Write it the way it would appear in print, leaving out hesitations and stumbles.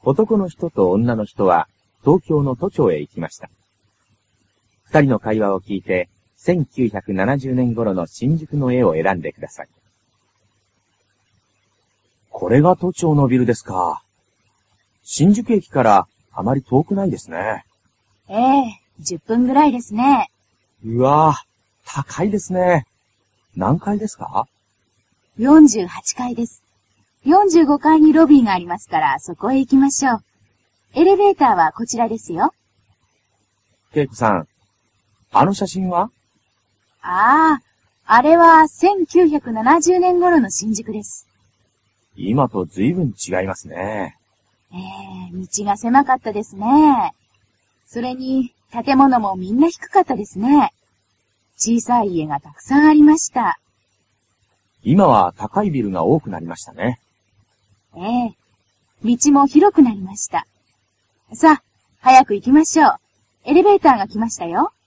男の人と女の人は東京の都庁へ行きました。二人の会話を聞いて、1970年頃の新宿の絵を選んでください。これが都庁のビルですか。新宿駅からあまり遠くないですね。 ええ、10分ぐらいですね。 うわぁ、高いですね。何階ですか ？48階です。45階にロビーがありますから、そこへ行きましょう。エレベーターはこちらですよ。 恵子さん、あの写真は？ ああ、あれは1970年頃の新宿です。 今と随分違いますね。 道が狭かったですね。それに、建物もみんな低かったですね。小さい家がたくさんありました。 今は高いビルが多くなりましたね。 道も広くなりました。さあ、早く行きましょう。エレベーターが来ましたよ。